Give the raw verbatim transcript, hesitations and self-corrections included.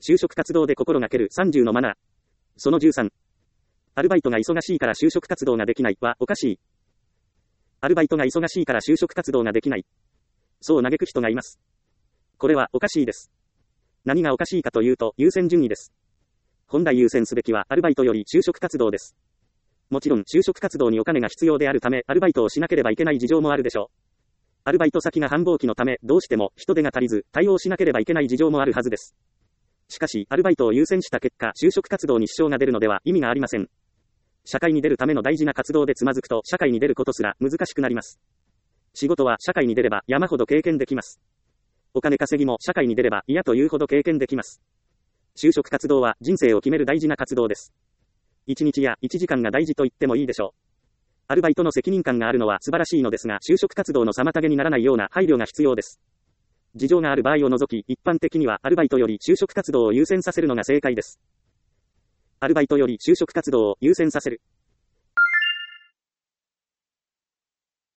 就職活動で心がけるさんじゅうのマナー。そのじゅうさん。アルバイトが忙しいから就職活動ができないはおかしい。アルバイトが忙しいから就職活動ができない。そう嘆く人がいます。これはおかしいです。何がおかしいかというと優先順位です。本来優先すべきはアルバイトより就職活動です。もちろん就職活動にお金が必要であるためアルバイトをしなければいけない事情もあるでしょう。アルバイト先が繁忙期のためどうしても人手が足りず対応しなければいけない事情もあるはずです。しかしアルバイトを優先した結果就職活動に支障が出るのでは意味がありません。社会に出るための大事な活動でつまずくと社会に出ることすら難しくなります。仕事は社会に出れば山ほど経験できます。お金稼ぎも社会に出れば嫌というほど経験できます。就職活動は人生を決める大事な活動です。いちにちやいちじかんが大事と言ってもいいでしょう。アルバイトの責任感があるのは素晴らしいのですが、就職活動の妨げにならないような配慮が必要です。事情がある場合を除き、一般的にはアルバイトより就職活動を優先させるのが正解です。アルバイトより就職活動を優先させる。